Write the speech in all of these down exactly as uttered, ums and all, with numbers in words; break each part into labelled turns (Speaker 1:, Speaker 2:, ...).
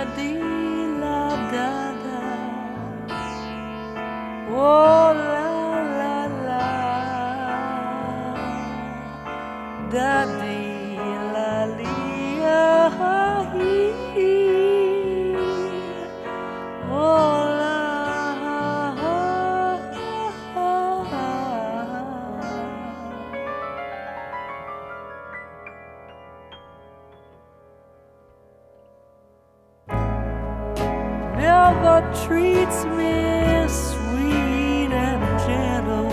Speaker 1: dee la da da. Oh la la la. Da dee la lee ah hee. Oh la ha ha ha ha. Never treats me sweet and gentle,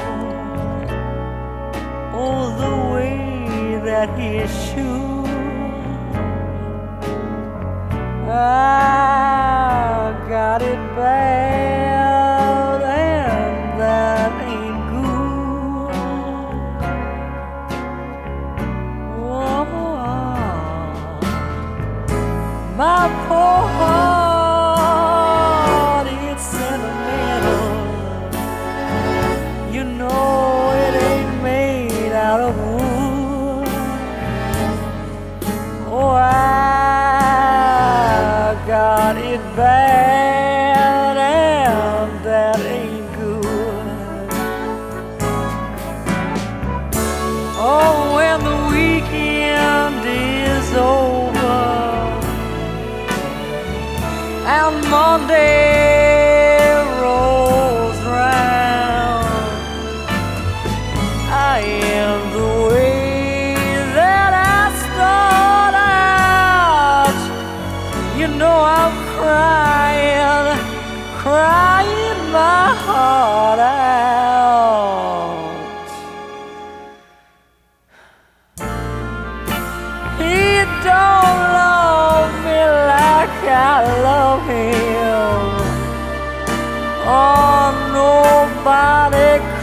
Speaker 1: oh, the way that he should. I got it bad, and that ain't good. Oh, my poor heart, it's sentimental. You know it ain't made out of wood. Oh, I got it bad, and that ain't good. Oh, when the weekend is over and Monday rolls round, I am the way that I start out. You know I'm crying, crying my heart out. He don't love me like I love him. Oh, nobody